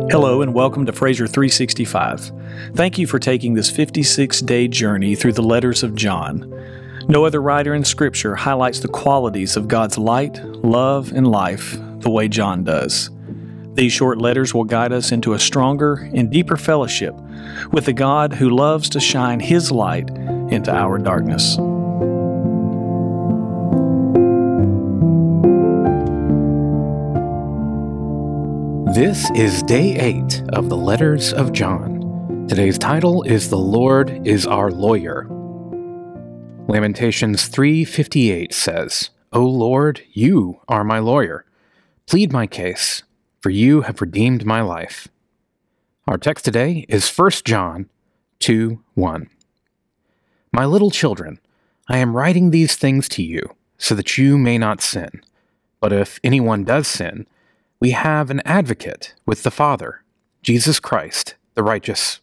Hello and welcome to Fraser 365. Thank you for taking this 56-day journey through the letters of John. No other writer in Scripture highlights the qualities of God's light, love, and life the way John does. These short letters will guide us into a stronger and deeper fellowship with the God who loves to shine His light into our darkness. This is day 8 of the letters of John. Today's title is The Lord is Our Lawyer. Lamentations 3:58 says, O Lord, you are my lawyer. Plead my case, for you have redeemed my life. Our text today is 1 John 2:1. My little children, I am writing these things to you, so that you may not sin. But if anyone does sin, we have an advocate with the Father, Jesus Christ, the righteous.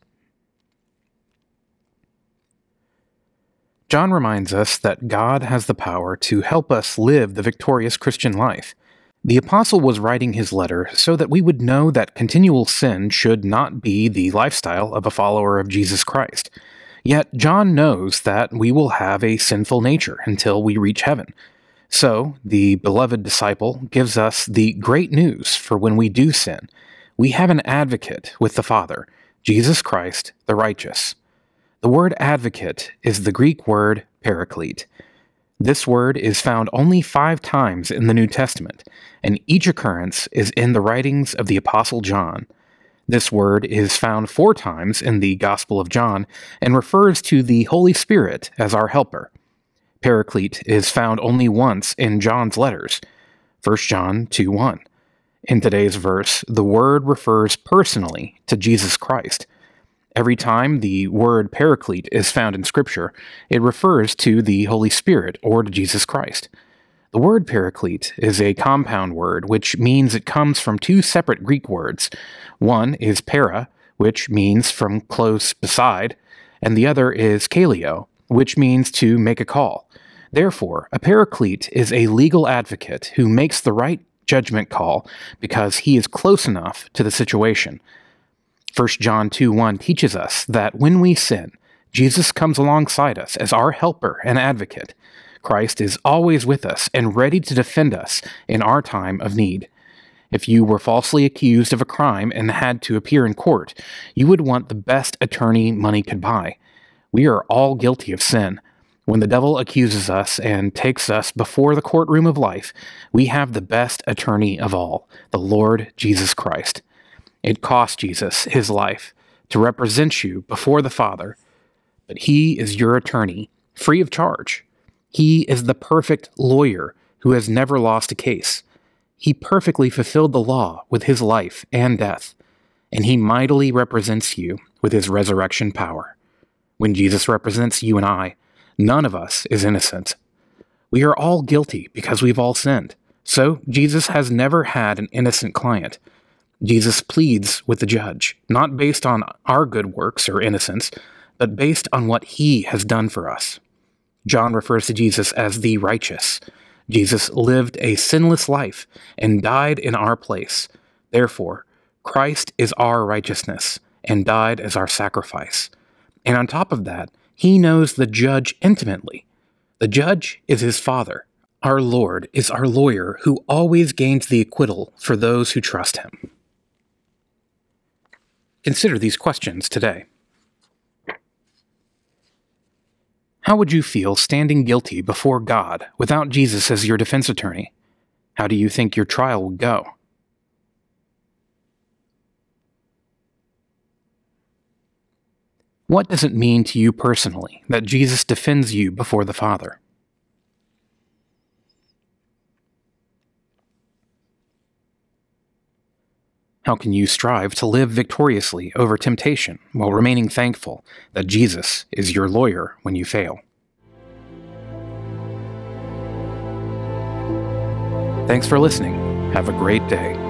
John reminds us that God has the power to help us live the victorious Christian life. The apostle was writing his letter so that we would know that continual sin should not be the lifestyle of a follower of Jesus Christ. Yet John knows that we will have a sinful nature until we reach heaven. So, the beloved disciple gives us the great news for when we do sin. We have an advocate with the Father, Jesus Christ, the righteous. The word advocate is the Greek word paraclete. This word is found only 5 times in the New Testament, and each occurrence is in the writings of the Apostle John. This word is found 4 times in the Gospel of John and refers to the Holy Spirit as our helper. Paraclete is found only once in John's letters, 1 John 2:1. In today's verse, the word refers personally to Jesus Christ. Every time the word paraclete is found in Scripture, it refers to the Holy Spirit or to Jesus Christ. The word paraclete is a compound word, which means it comes from 2 separate Greek words. One is para, which means from close beside, and the other is kaleo, which means to make a call. Therefore, a paraclete is a legal advocate who makes the right judgment call because he is close enough to the situation. 1 John 2:1 teaches us that when we sin, Jesus comes alongside us as our helper and advocate. Christ is always with us and ready to defend us in our time of need. If you were falsely accused of a crime and had to appear in court, you would want the best attorney money could buy. We are all guilty of sin. When the devil accuses us and takes us before the courtroom of life, we have the best attorney of all, the Lord Jesus Christ. It cost Jesus his life to represent you before the Father, but he is your attorney, free of charge. He is the perfect lawyer who has never lost a case. He perfectly fulfilled the law with his life and death, and he mightily represents you with his resurrection power. When Jesus represents you and I, none of us is innocent. We are all guilty because we've all sinned. So, Jesus has never had an innocent client. Jesus pleads with the judge, not based on our good works or innocence, but based on what he has done for us. John refers to Jesus as the righteous. Jesus lived a sinless life and died in our place. Therefore, Christ is our righteousness and died as our sacrifice. And on top of that, he knows the judge intimately. The judge is his Father. Our Lord is our lawyer who always gains the acquittal for those who trust him. Consider these questions today. How would you feel standing guilty before God without Jesus as your defense attorney? How do you think your trial would go? What does it mean to you personally that Jesus defends you before the Father? How can you strive to live victoriously over temptation while remaining thankful that Jesus is your lawyer when you fail? Thanks for listening. Have a great day.